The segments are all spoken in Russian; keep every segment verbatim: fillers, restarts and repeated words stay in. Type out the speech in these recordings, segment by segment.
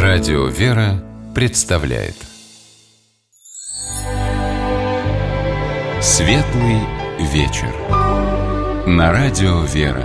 Радио «Вера» представляет Светлый вечер на Радио «Вера».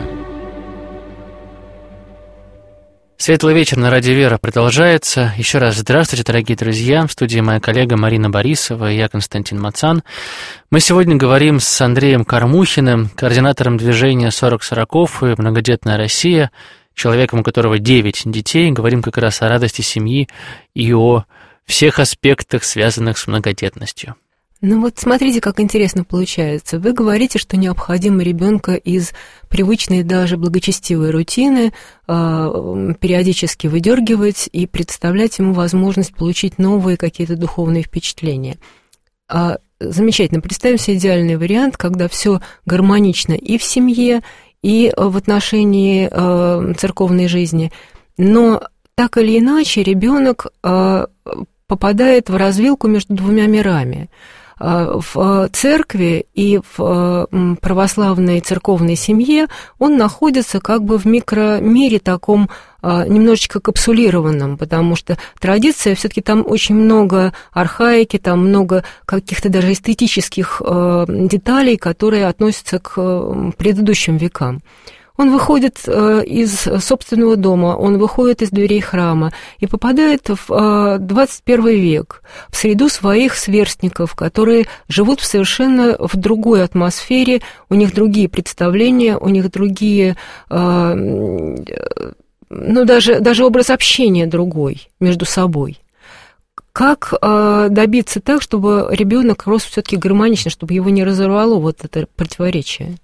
Светлый вечер на Радио «Вера» продолжается. Еще раз здравствуйте, дорогие друзья. В студии моя коллега Марина Борисова и я, Константин Мацан. Мы сегодня говорим с Андреем Кормухиным, координатором движения сорок сороков и «Многодетная Россия», человеком, у которого девять детей. Говорим как раз о радости семьи и о всех аспектах, связанных с многодетностью. Ну вот смотрите, как интересно получается. Вы говорите, что необходимо ребенка из привычной даже благочестивой рутины э, периодически выдергивать и представлять ему возможность получить новые какие-то духовные впечатления. А, замечательно. Представим себе идеальный вариант, когда все гармонично и в семье, и в отношении э, церковной жизни. Но так или иначе ребенок э, попадает в развилку между двумя мирами. В церкви и в православной церковной семье он находится как бы в микромире таком немножечко капсулированном, потому что традиция, все-таки там очень много архаики, там много каких-то даже эстетических деталей, которые относятся к предыдущим векам. Он выходит из собственного дома, он выходит из дверей храма и попадает в двадцать первый век, в среду своих сверстников, которые живут в совершенно в другой атмосфере, у них другие представления, у них другие, ну, даже, даже образ общения другой между собой. Как добиться так, чтобы ребенок рос все-таки гармонично, чтобы его не разорвало вот это противоречие?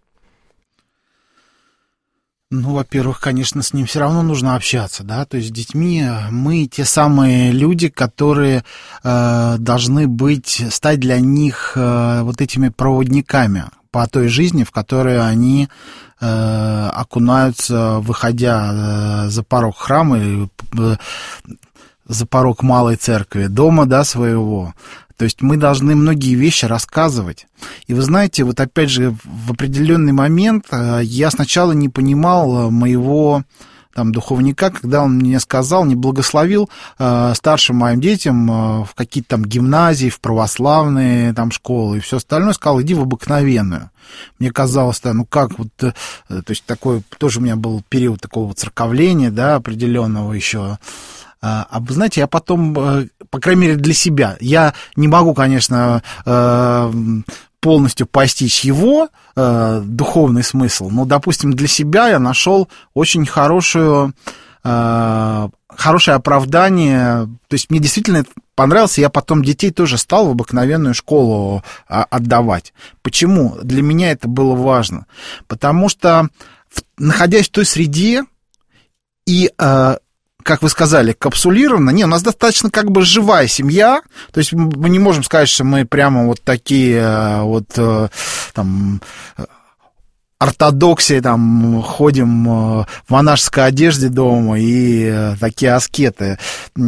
Ну, во-первых, конечно, с ним все равно нужно общаться, да, то есть с детьми мы те самые люди, которые э, должны быть, стать для них э, вот этими проводниками по той жизни, в которой они э, окунаются, выходя э, за порог храма или э, за порог малой церкви, дома, да, своего. То есть мы должны многие вещи рассказывать. И вы знаете, вот опять же, в определенный момент я сначала не понимал моего там духовника, когда он мне сказал, не благословил э, старшим моим детям э, в какие-то там гимназии, в православные там школы и все остальное, сказал, иди в обыкновенную. Мне казалось, да, ну как вот, э, то есть такой, тоже у меня был период такого церковления, да, определенного еще. А вы знаете, я потом, по крайней мере для себя, я не могу, конечно, полностью постичь его духовный смысл, но, допустим, для себя я нашел очень хорошую, хорошее оправдание, то есть мне действительно это понравилось, и я потом детей тоже стал в обыкновенную школу отдавать. Почему? Для меня это было важно, потому что, находясь в той среде и как вы сказали, капсулировано. Не, у нас достаточно как бы живая семья, то есть мы не можем сказать, что мы прямо вот такие вот там ортодоксии, там ходим в монашеской одежде дома и такие аскеты.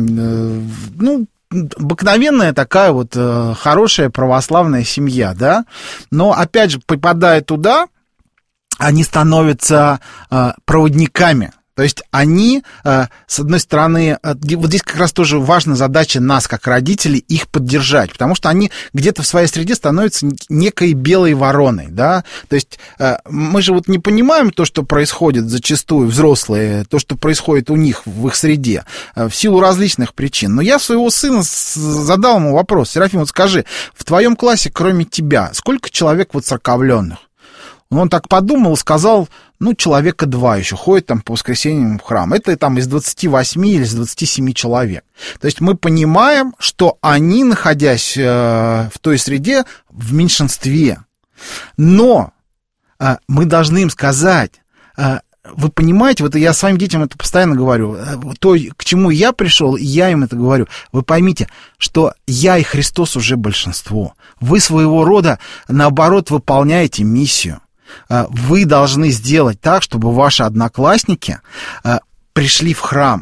Ну, обыкновенная такая вот хорошая православная семья, да, но опять же, попадая туда, они становятся проводниками. То есть они, с одной стороны, вот здесь как раз тоже важна задача нас, как родителей, их поддержать, потому что они где-то в своей среде становятся некой белой вороной, да, то есть мы же вот не понимаем то, что происходит зачастую, взрослые, то, что происходит у них в их среде, в силу различных причин. Но я своего сына задал ему вопрос: Серафим, вот скажи, в твоем классе, кроме тебя, сколько человек вот церковленных? Он так подумал и сказал, ну, человека два еще ходят там по воскресеньям в храм. Это там из двадцати восьми или из двадцати семи человек. То есть мы понимаем, что они, находясь э, в той среде, в меньшинстве. Но э, мы должны им сказать, э, вы понимаете, вот я своим детям это постоянно говорю, то, к чему я пришел, я им это говорю. Вы поймите, что я и Христос уже большинство. Вы своего рода, наоборот, выполняете миссию. Вы должны сделать так, чтобы ваши одноклассники пришли в храм.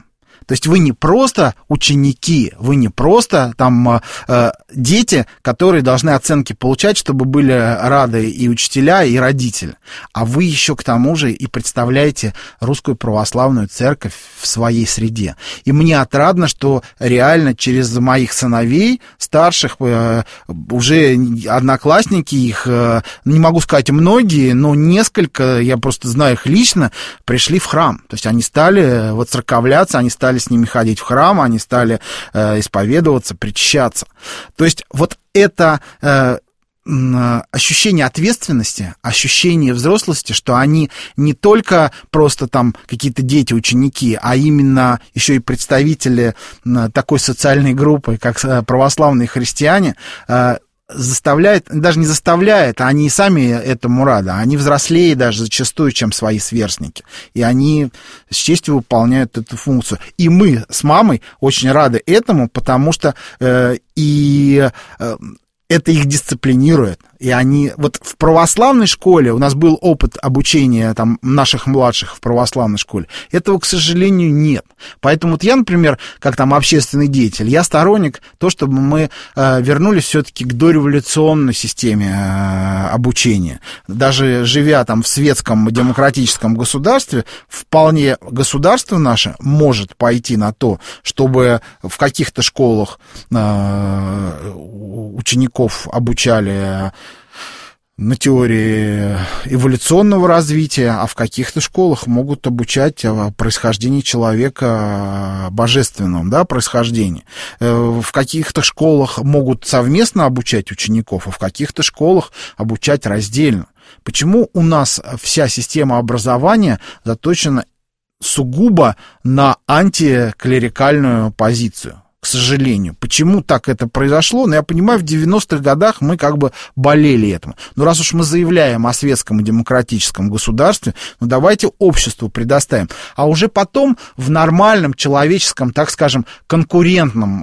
То есть вы не просто ученики, вы не просто там э, дети, которые должны оценки получать, чтобы были рады и учителя, и родители, а вы еще к тому же и представляете Русскую Православную Церковь в своей среде. И мне отрадно, что реально через моих сыновей, старших, э, уже одноклассники их, э, не могу сказать многие, но несколько, я просто знаю их лично, пришли в храм. То есть они стали воцерковляться, они стали с ними ходить в храм, они стали э, исповедоваться, причащаться. То есть вот это э, ощущение ответственности, ощущение взрослости, что они не только просто там какие-то дети, ученики, а именно еще и представители такой социальной группы, как православные христиане, э, заставляет, даже не заставляет, а они и сами этому рады, они взрослее даже зачастую, чем свои сверстники, и они с честью выполняют эту функцию. И мы с мамой очень рады этому, потому что э, и э, это их дисциплинирует, и они... Вот в православной школе у нас был опыт обучения там, наших младших в православной школе. Этого, к сожалению, нет. Поэтому вот я, например, как там общественный деятель, я сторонник того, чтобы мы э, вернулись все-таки к дореволюционной системе э, обучения. Даже живя там в светском демократическом государстве, вполне государство наше может пойти на то, чтобы в каких-то школах э, учеников обучали на теории эволюционного развития, а в каких-то школах могут обучать происхождению человека божественном, да, происхождении. В каких-то школах могут совместно обучать учеников, а в каких-то школах обучать раздельно. Почему у нас вся система образования заточена сугубо на антиклерикальную позицию? К сожалению. Почему так это произошло? Ну, я понимаю, в девяностых годах мы как бы болели этому. Но раз уж мы заявляем о светском и демократическом государстве, ну, давайте обществу предоставим. А уже потом в нормальном, человеческом, так скажем, конкурентном,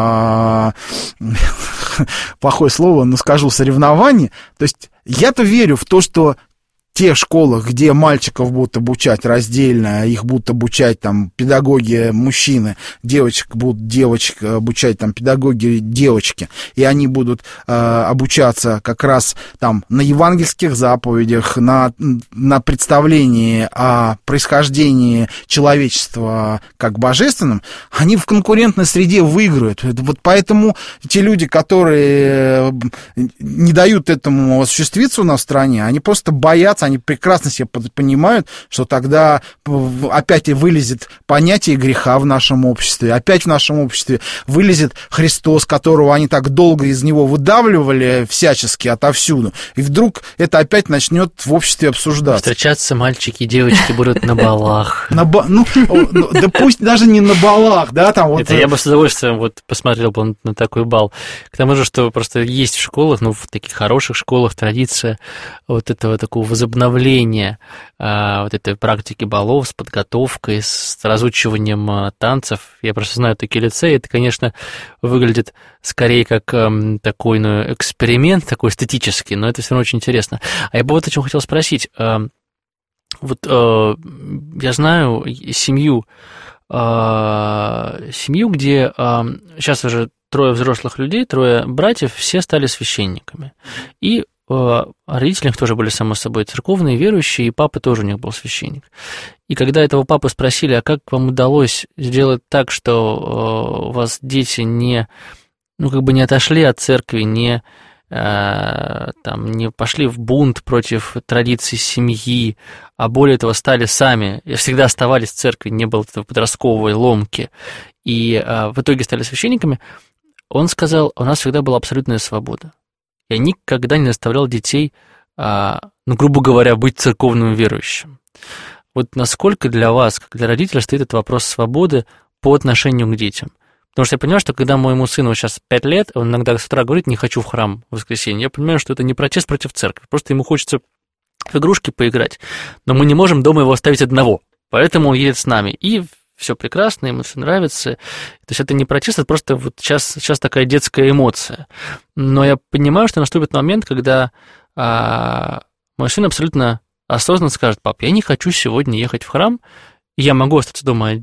плохое слово, но скажу, соревновании, то есть я-то верю в то, что в тех школах, где мальчиков будут обучать раздельно, их будут обучать там педагоги мужчины, девочек будут девочек обучать там педагоги девочки, и они будут э, обучаться как раз там на евангельских заповедях, на, на представлении о происхождении человечества как божественном, они в конкурентной среде выиграют. Вот поэтому те люди, которые не дают этому осуществиться у нас в стране, они просто боятся, они прекрасно себе понимают, что тогда опять и вылезет понятие греха в нашем обществе, опять в нашем обществе вылезет Христос, которого они так долго из него выдавливали всячески отовсюду, и вдруг это опять начнет в обществе обсуждаться. Встречаться мальчики и девочки будут на балах. На ба... Ну, да пусть даже не на балах, да, там вот... Это я бы с удовольствием вот посмотрел бы на такой бал. К тому же, что просто есть в школах, ну, в таких хороших школах традиция вот этого такого возобновления а, вот этой практики балов с подготовкой, с разучиванием а, танцев. Я просто знаю такие лицеи. Это, конечно, выглядит скорее как а, такой ну, эксперимент, такой эстетический, но это все равно очень интересно. А я бы вот о чем хотел спросить. А, вот а, я знаю семью, а, семью, где а, сейчас уже трое взрослых людей, трое братьев, все стали священниками. И родители их тоже были, само собой, церковные, верующие, и папа тоже у них был священник. И когда этого папы спросили, а как вам удалось сделать так, что у вас дети не, ну, как бы не отошли от церкви, не, там, не пошли в бунт против традиций семьи, а более того, стали сами, всегда оставались в церкви, не было этого подростковой ломки, и в итоге стали священниками, он сказал, у нас всегда была абсолютная свобода. Я никогда не заставлял детей, ну, грубо говоря, быть церковным верующим. Вот насколько для вас, как для родителя, стоит этот вопрос свободы по отношению к детям? Потому что я понимаю, что когда моему сыну сейчас пять лет, он иногда с утра говорит, не хочу в храм в воскресенье, я понимаю, что это не протест против церкви, просто ему хочется в игрушки поиграть. Но мы не можем дома его оставить одного, поэтому он едет с нами. И все прекрасно, ему все нравится. То есть это не протест, это просто вот сейчас, сейчас такая детская эмоция. Но я понимаю, что наступит момент, когда а, мой сын абсолютно осознанно скажет: пап, я не хочу сегодня ехать в храм, я могу остаться дома один,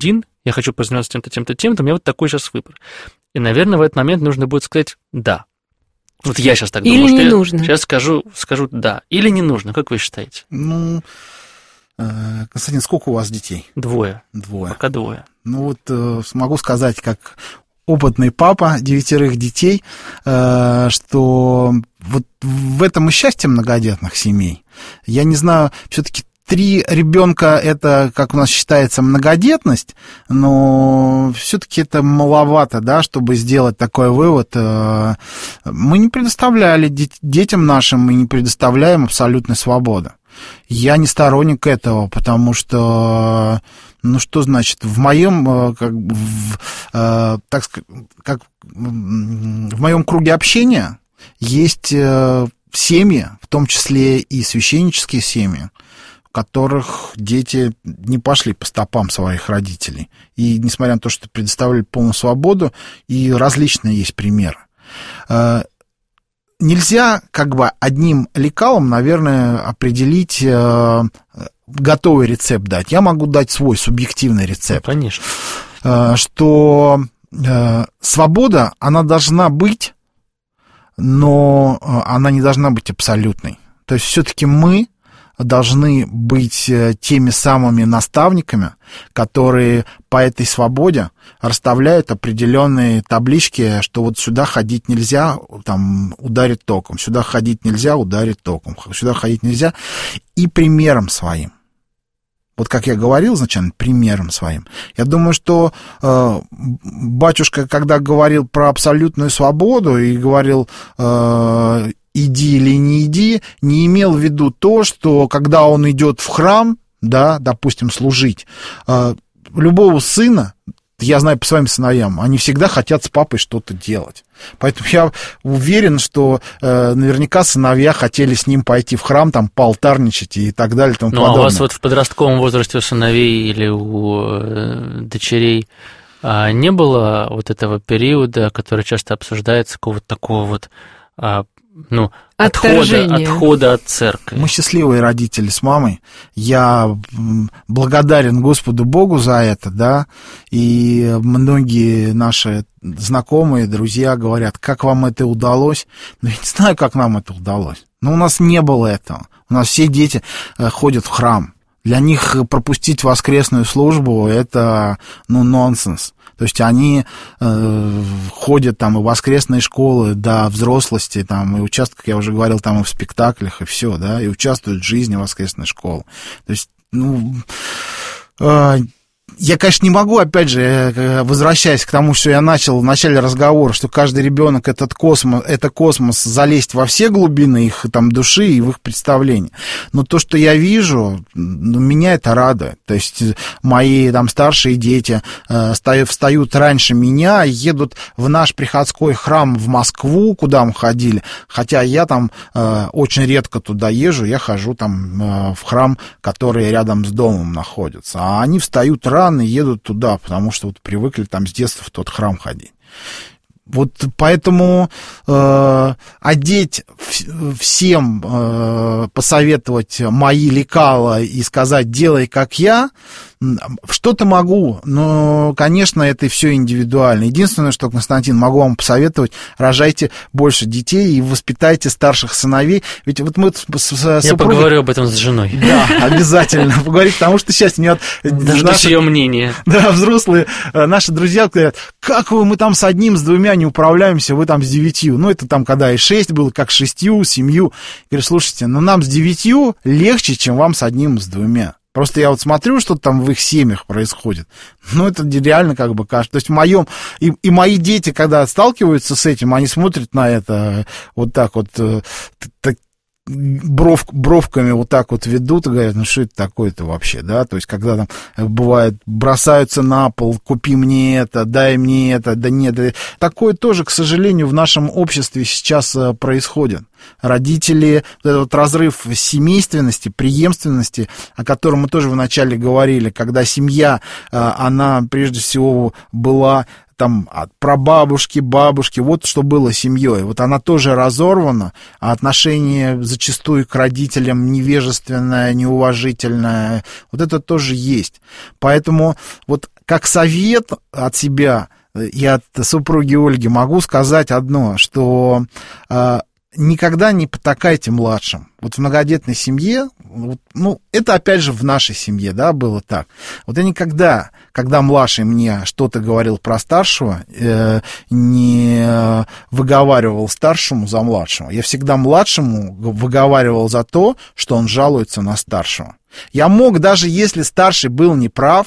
я хочу позаниматься тем-то, тем-то, тем-то, у меня вот такой сейчас выбор. И, наверное, в этот момент нужно будет сказать «да». Вот я сейчас так Или думаю, не что нужно. я сейчас скажу, скажу «да». Или не нужно, как вы считаете? Ну, Константин, сколько у вас детей? Двое. Двое. Пока двое. Ну вот э, смогу сказать, как опытный папа девятерых детей, э, что вот в этом и счастье многодетных семей. Я не знаю, все-таки три ребенка это, как у нас считается, многодетность, но все-таки это маловато, да, чтобы сделать такой вывод. Мы не предоставляли детям нашим, мы не предоставляем абсолютной свободы. Я не сторонник этого, потому что, ну что значит, в моем, как, в, так сказать, как в моем круге общения есть семьи, в том числе и священнические семьи, в которых дети не пошли по стопам своих родителей. И несмотря на то, что предоставили полную свободу, и различные есть примеры. Нельзя как бы одним лекалом, наверное, определить, готовый рецепт дать. Я могу дать свой субъективный рецепт. Ну, конечно. Что свобода, она должна быть, но она не должна быть абсолютной. То есть все-таки мы должны быть теми самыми наставниками, которые по этой свободе расставляют определенные таблички, что вот сюда ходить нельзя, там ударит током, сюда ходить нельзя, ударит током, сюда ходить нельзя, и примером своим. Вот как я говорил изначально, примером своим. Я думаю, что э, батюшка, когда говорил про абсолютную свободу и говорил э, иди или не иди, не имел в виду то, что когда он идет в храм, да, допустим, служить, э, любого сына, я знаю по своим сыновьям, они всегда хотят с папой что-то делать. Поэтому я уверен, что э, наверняка сыновья хотели с ним пойти в храм, там, поалтарничать и так далее. И тому ну, подобное. А у вас вот в подростковом возрасте у сыновей или у э, дочерей а, не было вот этого периода, который часто обсуждается, какого-то такого вот, а, ну, отхода, отхода от церкви? Мы счастливые родители с мамой. Я благодарен Господу Богу за это, да, и многие наши знакомые, друзья говорят, как вам это удалось? Ну, я не знаю, как нам это удалось. Но у нас не было этого. У нас все дети ходят в храм. Для них пропустить воскресную службу – это, ну, нонсенс. То есть они э, ходят там и в воскресные школы до взрослости, там, и участвуют, как я уже говорил, там и в спектаклях, и все, да, и участвуют в жизни воскресной школы. То есть, ну... Э, Я, конечно, не могу, опять же, возвращаясь к тому, что я начал в начале разговора, что каждый ребенок этот космос, это космос, залезть во все глубины их там души и в их представления. Но то, что я вижу, ну, меня это радует. То есть мои там старшие дети э, встают, встают раньше меня, едут в наш приходской храм в Москву, куда мы ходили, хотя я там э, очень редко туда езжу, я хожу там э, в храм, который рядом с домом находится. А они встают рано, едут туда, потому что вот привыкли там с детства в тот храм ходить. Вот поэтому э, одеть в, всем, э, посоветовать мои лекала и сказать «делай как я», что-то могу, но, конечно, это все индивидуально. Единственное, что, Константин, могу вам посоветовать, рожайте больше детей и воспитайте старших сыновей. Ведь вот мы с, с Я супругой... поговорю об этом с женой. Да, обязательно поговорить, потому что сейчас меня... Дождусь ее мнения. Да, взрослые наши друзья говорят, как вы, мы там с одним, с двумя не управляемся, вы там с девятью. Ну, это там, когда и шесть было, как с шестью, семью. Я говорю, слушайте, ну нам с девятью легче, чем вам с одним, с двумя. Просто я вот смотрю, что там в их семьях происходит. Ну, это реально как бы кажется. То есть в моем... И, и мои дети, когда сталкиваются с этим, они смотрят на это вот так вот... Так, бров, бровками вот так вот ведут и говорят, ну, что это такое-то вообще, да? То есть когда там, бывает, бросаются на пол, купи мне это, дай мне это, да нет. Такое тоже, к сожалению, в нашем обществе сейчас происходит. Родители, вот этот вот разрыв семейственности, преемственности, о котором мы тоже вначале говорили, когда семья, она прежде всего была там от прабабушки, бабушки, вот что было семьей. Вот она тоже разорвана, а отношение зачастую к родителям невежественное, неуважительное, вот это тоже есть. Поэтому вот как совет от себя и от супруги Ольги могу сказать одно, что никогда не потакайте младшим. Вот в многодетной семье, ну, это опять же в нашей семье, да, было так. Вот я никогда, когда младший мне что-то говорил про старшего, э, не выговаривал старшему за младшего. Я всегда младшему выговаривал за то, что он жалуется на старшего. Я мог, даже если старший был неправ,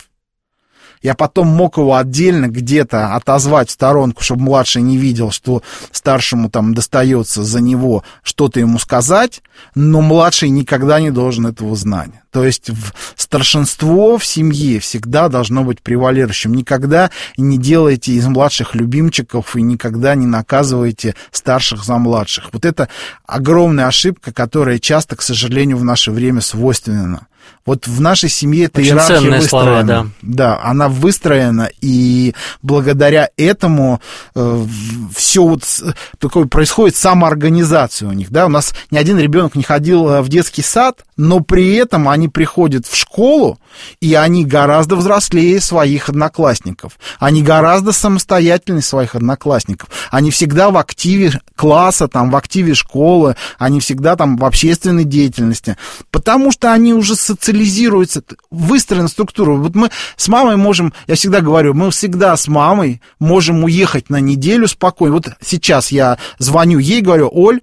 я потом мог его отдельно где-то отозвать в сторонку, чтобы младший не видел, что старшему там достается за него что-то ему сказать, но младший никогда не должен этого знать. То есть старшинство в семье всегда должно быть превалирующим. Никогда не делайте из младших любимчиков и никогда не наказывайте старших за младших. Вот это огромная ошибка, которая часто, к сожалению, в наше время свойственна. Вот в нашей семье эта очень иерархия ценные выстроена. Слова, да. Да, она выстроена, и благодаря этому э, все вот такое происходит самоорганизация у них. Да? У нас ни один ребенок не ходил в детский сад, но при этом они приходят в школу, и они гораздо взрослее своих одноклассников. Они гораздо самостоятельнее своих одноклассников. Они всегда в активе класса, там, в активе школы, они всегда там в общественной деятельности, потому что они уже социализируются, выстроена структура. Вот мы с мамой можем, я всегда говорю, мы всегда с мамой можем уехать на неделю спокойно. Вот сейчас я звоню ей, говорю: Оль,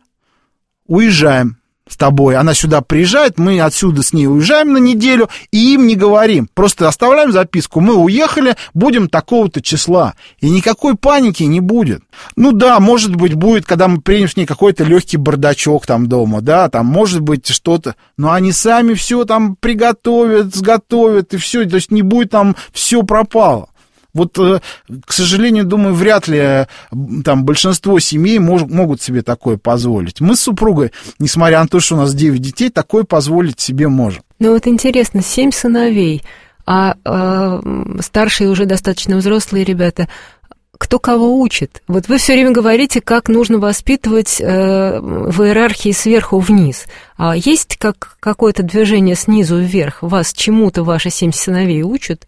уезжаем с тобой. Она сюда приезжает, мы отсюда с ней уезжаем на неделю, и им не говорим. Просто оставляем записку: мы уехали, будем такого-то числа. И никакой паники не будет. Ну да, может быть, будет, когда мы примем с ней какой-то легкий бардачок там дома, да, там может быть что-то, но они сами все там приготовят, сготовят, и все, то есть не будет там все пропало. Вот, к сожалению, думаю, вряд ли там большинство семей мож, могут себе такое позволить. Мы с супругой, несмотря на то, что у нас девять детей, такое позволить себе можем. Ну вот интересно, семь сыновей, а э, старшие уже достаточно взрослые ребята, кто кого учит? Вот вы все время говорите, как нужно воспитывать э, в иерархии сверху вниз. А есть как, какое-то движение снизу вверх? Вас чему-то ваши семь сыновей учат?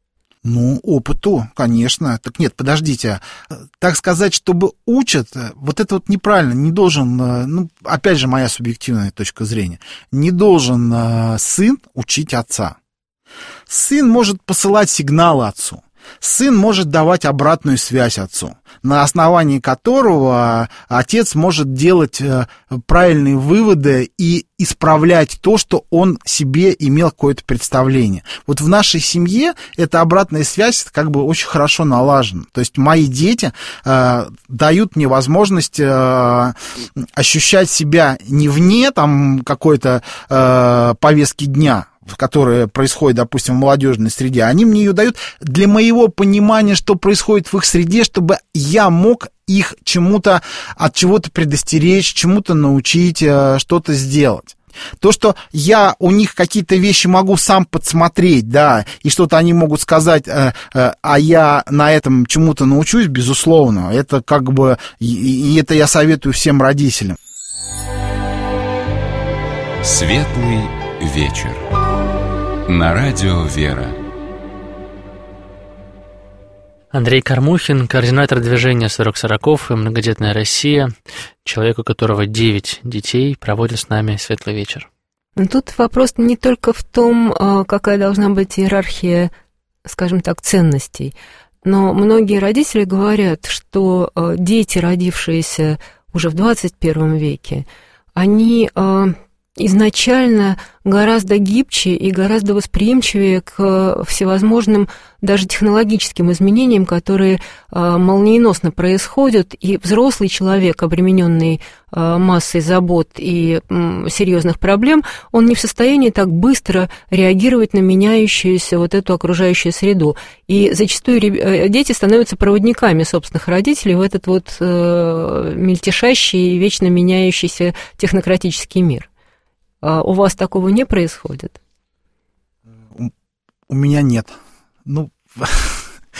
Ну, опыту, конечно. Так нет, подождите. Так сказать, чтобы учат, вот это вот неправильно. Не должен, ну, опять же, моя субъективная точка зрения, не должен сын учить отца. Сын может посылать сигналы отцу. Сын может давать обратную связь отцу, на основании которого отец может делать правильные выводы и исправлять то, что он себе имел какое-то представление. Вот в нашей семье эта обратная связь как бы очень хорошо налажена. То есть мои дети э, дают мне возможность э, ощущать себя не вне там какой-то э, повестки дня, которая происходит, допустим, в молодежной среде, они мне ее дают для моего понимания, что происходит в их среде, чтобы я мог их чему-то, от чего-то предостеречь, чему-то научить, что-то сделать. То, что я у них какие-то вещи могу сам подсмотреть, да, и что-то они могут сказать, э, э, а я на этом чему-то научусь, безусловно, это как бы, и, и это я советую всем родителям. Светлый вечер. На радио «Вера». Андрей Кормухин, координатор движения «Сорок сороков» и «Многодетная Россия», человек, у которого девять детей, проводит с нами светлый вечер. Тут вопрос не только в том, какая должна быть иерархия, скажем так, ценностей, но многие родители говорят, что дети, родившиеся уже в двадцать первом веке, они изначально гораздо гибче и гораздо восприимчивее к всевозможным даже технологическим изменениям, которые э, молниеносно происходят, и взрослый человек, обремененный э, массой забот и э, серьезных проблем, он не в состоянии так быстро реагировать на меняющуюся вот эту окружающую среду. И зачастую э, дети становятся проводниками собственных родителей в этот вот э, мельтешащий и вечно меняющийся технократический мир. А у вас такого не происходит? У, у меня нет. Ну,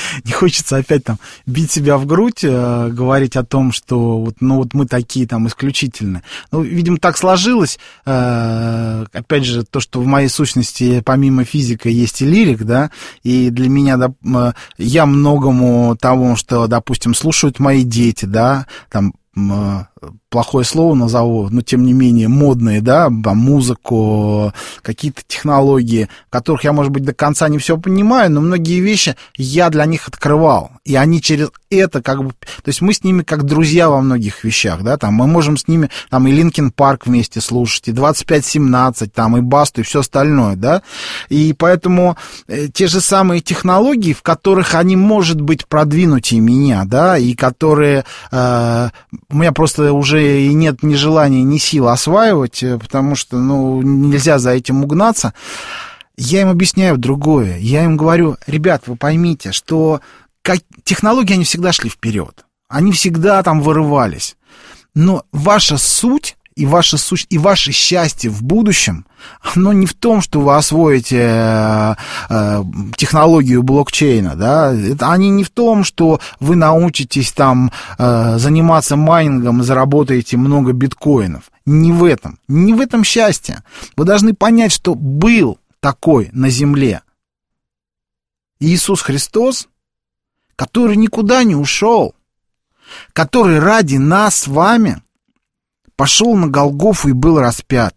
не хочется опять там бить себя в грудь, э, говорить о том, что вот, ну, вот мы такие там исключительные. Ну, видимо, так сложилось. Э, опять же, то, что в моей сущности помимо физика есть и лирик, да, и для меня да, э, я многому тому, что, допустим, слушают мои дети, да, там, э, плохое слово назову, но тем не менее модные, да, музыку, какие-то технологии, в которых я, может быть, до конца не все понимаю, но многие вещи я для них открывал, и они через это как бы, то есть мы с ними как друзья во многих вещах, да, там мы можем с ними, там и Линкин Парк вместе слушать, и двадцать пять семнадцать, там и Басту, и все остальное, да, и поэтому э, те же самые технологии, в которых они, может быть, продвинутее меня, да, и которые э, у меня просто уже и нет ни желания, ни сил осваивать, потому что, ну, нельзя за этим угнаться. Я им объясняю другое. Я им говорю, ребят, вы поймите, что как... технологии, они всегда шли вперед. Они всегда там вырывались. Но ваша суть и ваше, сущ... и ваше счастье в будущем, оно не в том, что вы освоите э, э, технологию блокчейна, да, это, они не в том, что вы научитесь там э, заниматься майнингом и заработаете много биткоинов. Не в этом, не в этом счастье. Вы должны понять, что был такой на земле Иисус Христос, который никуда не ушел, который ради нас с вами пошел на Голгофу и был распят.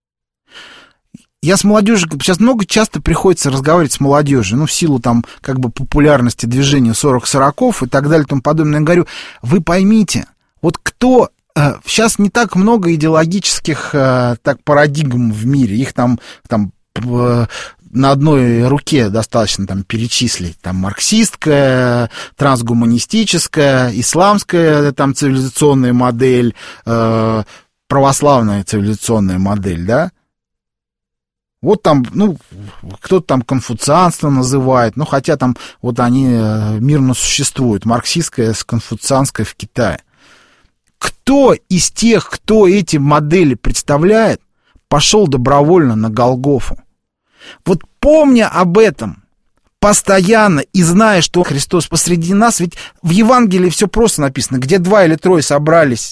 Я с молодежью, сейчас много часто приходится разговаривать с молодежью, ну, в силу там как бы популярности движения сорок сороков и так далее и тому подобное. Я говорю, вы поймите, вот кто... Э, сейчас не так много идеологических э, так, парадигм в мире, их там, там э, на одной руке достаточно там перечислить, там марксистская, трансгуманистическая, исламская там цивилизационная модель, э, православная цивилизационная модель, да. Вот там, ну, кто-то там конфуцианство называет, ну, хотя там вот они мирно существуют, марксистская с конфуцианской в Китае. Кто из тех, кто эти модели представляет, пошел добровольно на Голгофу? Вот помня об этом постоянно и зная, что Христос посреди нас, ведь в Евангелии все просто написано, где два или трое собрались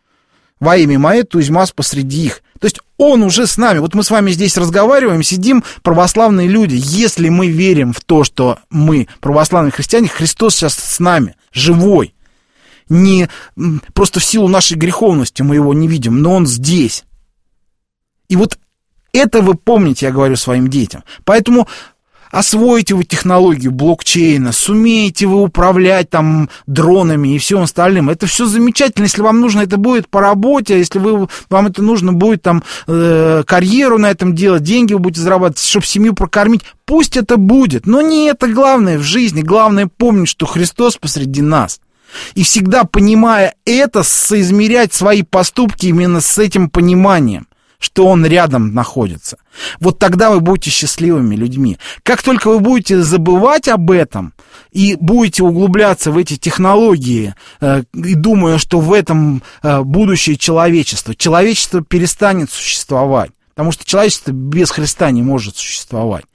во имя Мое, тузьмас посреди их. То есть Он уже с нами. Вот мы с вами здесь разговариваем, сидим, православные люди. Если мы верим в то, что мы православные христиане, Христос сейчас с нами, живой. Не просто в силу нашей греховности мы Его не видим, но Он здесь. И вот это вы помните, я говорю своим детям. Поэтому освоите вы технологию блокчейна, сумеете вы управлять там дронами и всем остальным. Это все замечательно, если вам нужно, это будет по работе, если вы, вам это нужно будет там э, карьеру на этом делать, деньги вы будете зарабатывать, чтобы семью прокормить. Пусть это будет, но не это главное в жизни. Главное помнить, что Христос посреди нас. И всегда, понимая это, соизмерять свои поступки именно с этим пониманием, что Он рядом находится. Вот тогда вы будете счастливыми людьми. Как только вы будете забывать об этом и будете углубляться в эти технологии, э, и думая, что в этом э, будущее человечества, человечество перестанет существовать, потому что человечество без Христа не может существовать.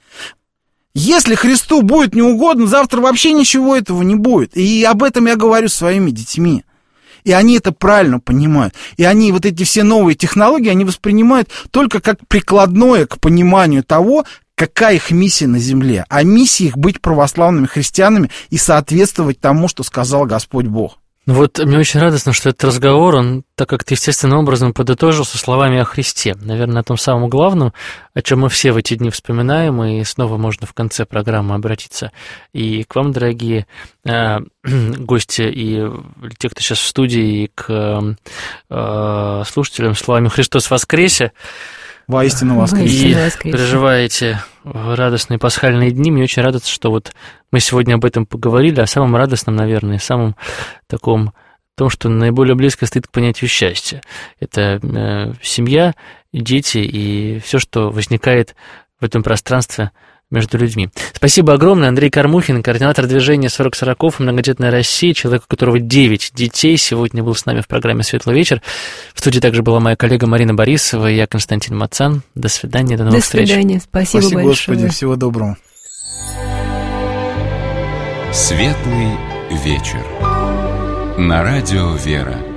Если Христу будет неугодно, завтра вообще ничего этого не будет. И об этом я говорю своими детьми. И они это правильно понимают. И они вот эти все новые технологии, они воспринимают только как прикладное к пониманию того, какая их миссия на земле. А миссия их быть православными христианами и соответствовать тому, что сказал Господь Бог. Ну вот мне очень радостно, что этот разговор, он так как-то естественным образом подытожился словами о Христе. Наверное, о том самом главном, о чем мы все в эти дни вспоминаем, и снова можно в конце программы обратиться и к вам, дорогие э, гости, и те, кто сейчас в студии, и к э, слушателям словами «Христос воскресе». Воистину воскресе. И переживаете радостные пасхальные дни. Мне очень радостно, что вот мы сегодня об этом поговорили, о самом радостном, наверное, самом таком, том, что наиболее близко стоит к понятию счастья. Это э, семья, дети и все, что возникает в этом пространстве между людьми. Спасибо огромное. Андрей Кормухин, координатор движения сорок сороков, многодетная Россия, человек, у которого девять детей, сегодня был с нами в программе «Светлый вечер». В студии также была моя коллега Марина Борисова и я, Константин Мацан. До свидания, до новых встреч. До свидания, спасибо, спасибо большое. Господи, всего доброго. Светлый вечер. На радио «Вера».